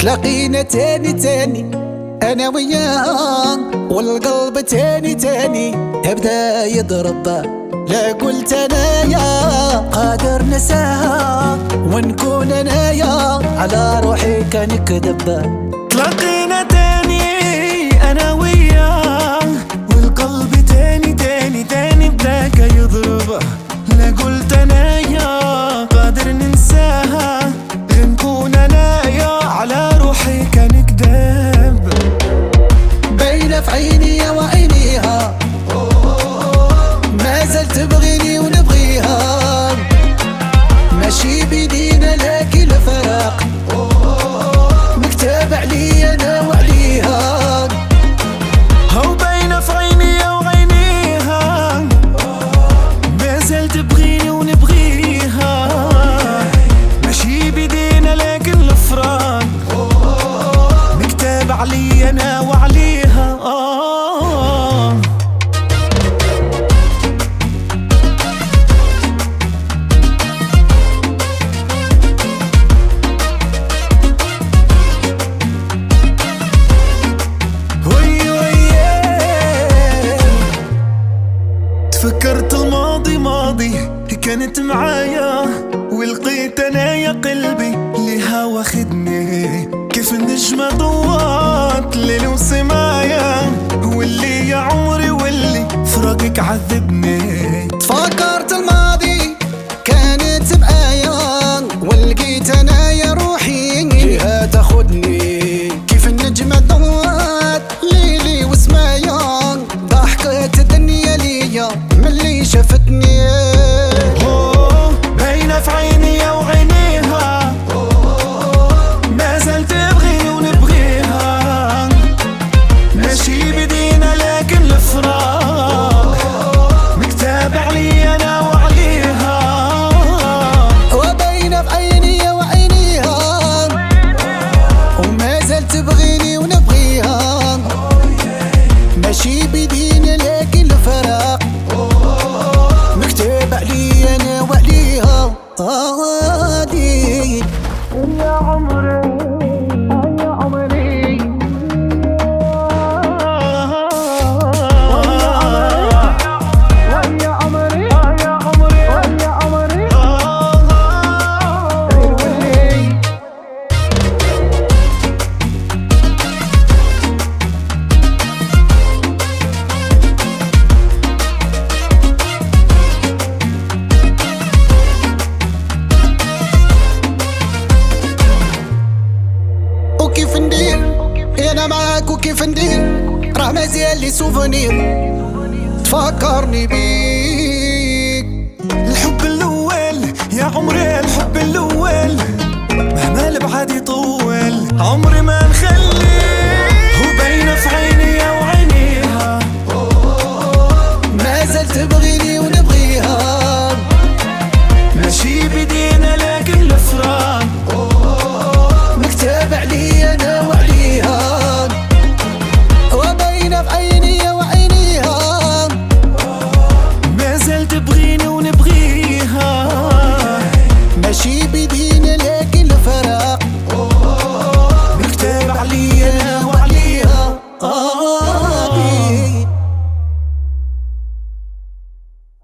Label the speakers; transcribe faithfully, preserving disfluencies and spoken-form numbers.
Speaker 1: تلاقينا تاني تاني انا وياه، والقلب تاني تاني يبدا يضرب. لا قلت انا يا قادر نساها ونكون انا يا على روحي كنكذب.
Speaker 2: تلاقينا تاني انا وياه، والقلب تاني تاني تاني بداك يضرب. لا قلت انا يا قادر ننساها نكون انا يا على روحي كنكذب.
Speaker 1: باينة في عيني وعينيها ما زلت تبغيني ونبغيها، ماشي بيدينا لكن الفراق مكتاب علي انا وعليها.
Speaker 2: هو باينة في عيني وعينيها ما زلت تبغيني ونبغيها، ماشي بيدينا لكن الفراق مكتاب علي انا وعليها. آه تفكرت الماضي ماضي كانت معايا، ولقيت انا يا قلبي لها واخدني. كيف النجمة ضوات ليل وسمايا، واللي يا عمري واللي فراقك عذبني.
Speaker 1: تفكرت الماضي كانت بآية، ولقيت انا يا روحي لها تاخدني. كيف النجمة ضوات ليلي وسمايا، ضحكت الدنيا ليا ملي شافتني.
Speaker 2: باينة في عيني وعينيها ما زلت تبغيني ونبغيها، ماشي بدينا لكن الفراق مكتاب علي انا وعليها.
Speaker 1: وباينة في عيني وعينيها وما زلت تبغيني ونبغيها، ماشي بدينا لكن الفراق مكتوب علي انا وعليها. هادي
Speaker 2: يا عمري يا عمري يا عمري يا عمري يا عمري
Speaker 1: وكيف ندير انا معاك وكيف ندير، راه مازال لي سوفونير تفكرني بيك.
Speaker 2: الحب الاول يا عمري الحب الاول مهما البعد يطول عمري ما نخليه. وباينة في عيني وعينيها
Speaker 1: ما زلت تبغيني ونبغيها،
Speaker 2: ماشي بدينا لكن الفراق
Speaker 1: مكتاب علي انا وعليها. وباينة في عيني وعينيها
Speaker 2: ما زلت تبغيني ونبغيها،
Speaker 1: ماشي بيدينا لكن الفراق
Speaker 2: مكتاب علي انا وعليها.
Speaker 1: آه